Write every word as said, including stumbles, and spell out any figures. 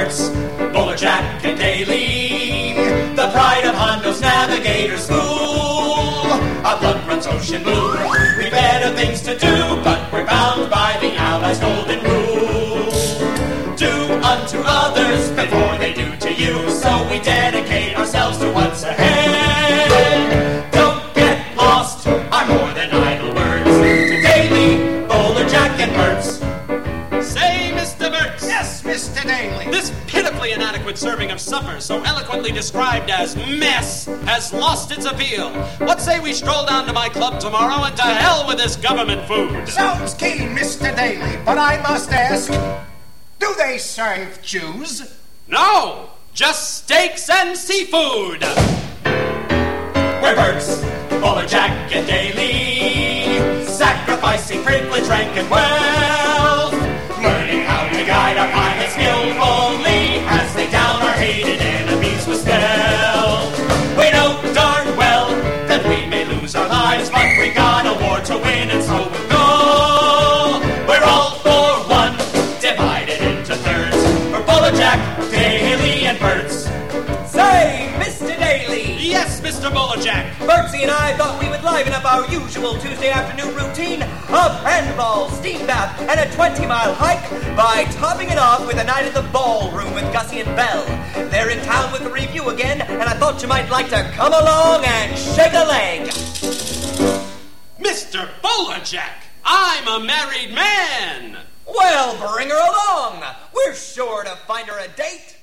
Bert's, Bowler Jack and Daly, the pride of Hondo's Navigator School. Our blood runs ocean blue. We've better things to do, but we're bound by the Allies' golden rule. Do unto others before they do to you, so we dedicate ourselves to what's ahead. Don't get lost, are more than idle words. To Daly, Bowler Jack and Bert's. Say, Mister Bert's. Yes, Mister Daly. This pitifully inadequate serving of supper, so eloquently described as mess, has lost its appeal. What say we stroll down to my club tomorrow and to hell with this government food? Sounds keen, Mister Daly, but I must ask, do they serve Jews? No, just steaks and seafood. We're Bert's, Bowler Jack and Daly, sacrificing privilege, rank, and wealth, learning how to guide our pilots skillfully as they down our hated enemies with stealth. We know darn well that we may lose our lives, but we got a war to win, and so we'll go. We're all for one, divided into thirds, for Bowler Jack, Daly, and Bert's. Say, Mister Daly. Yes, Mister Bowler Jack. Bertsy and I thought we would liven up our usual Tuesday afternoon routine of handball, steam bath, and a twenty-mile hike by topping it off with a night at the ballroom with Gussie and Belle. They're in town with the review again, and I thought you might like to come along and shake a leg. Mister Bowler Jack, I'm a married man. Well, bring her along. We're sure to find her a date.